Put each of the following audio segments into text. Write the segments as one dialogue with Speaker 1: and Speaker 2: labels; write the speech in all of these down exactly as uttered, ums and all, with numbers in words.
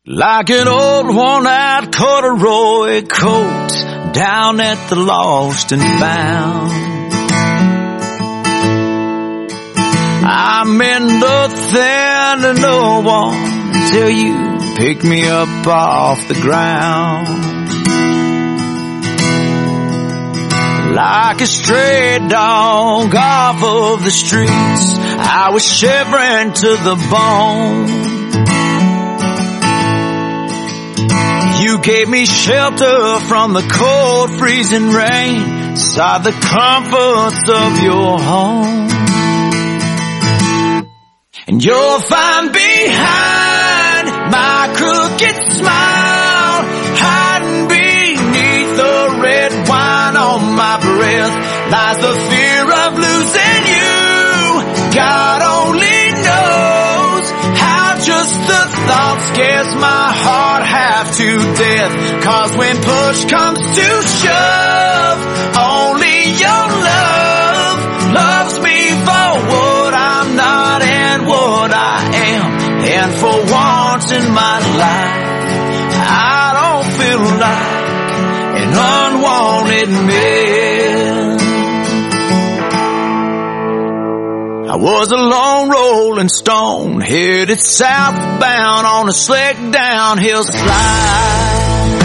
Speaker 1: Like an old worn-out corduroy coat down at the Lost and Found, I meant nothing to no one until you picked me up off the ground. Like a stray dog off of the streets, I was shivering to the bone. You gave me shelter from the cold, freezing rain inside the comforts of your home. And you'll find behind my crooked smile, hiding beneath the red wine on my breath, lies the fear of losing you. God only knows how just the thought scares my heart half to death. Cause when push comes to shove, only your love loves me for what I'm not and what I am. And for once in my life, I don't feel like an unwanted man. I was a lone rolling stone, headed southbound on a slick downhill slide,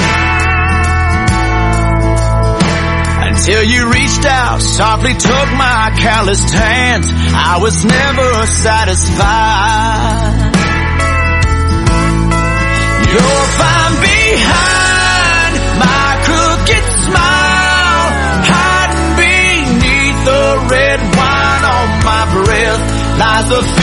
Speaker 1: until you reached out, softly took my calloused hands. I was never satisfied. You'll find behind my crooked smile, hiding beneath the red wine on my breath, lies the